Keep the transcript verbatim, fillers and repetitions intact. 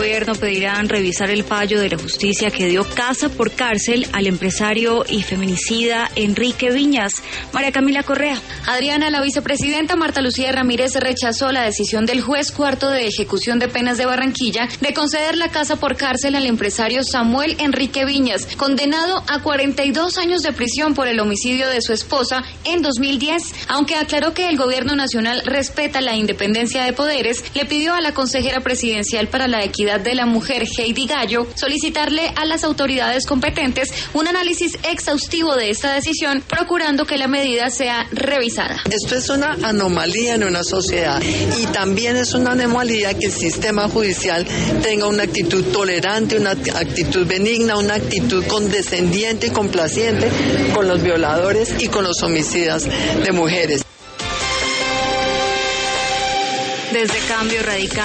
gobierno pedirán revisar el fallo de la justicia que dio casa por cárcel al empresario y feminicida Enrique Viñas. María Camila Correa. Adriana, la vicepresidenta Marta Lucía Ramírez rechazó la decisión del juez cuarto de ejecución de penas de Barranquilla de conceder la casa por cárcel al empresario Samuel Enrique Viñas, condenado a cuarenta y dos años de prisión por el homicidio de su esposa en dos mil diez. Aunque aclaró que el gobierno nacional respeta la independencia de poderes, le pidió a la consejera presidencial para la equidad de la mujer, Heidi Gallo, solicitarle a las autoridades competentes un análisis exhaustivo de esta decisión, procurando que la medida sea revisada. Esto es una anomalía en una sociedad y también es una anomalía que el sistema judicial tenga una actitud tolerante, una actitud benigna, una actitud condescendiente y complaciente con los violadores y con los homicidas de mujeres. Desde Cambio Radical.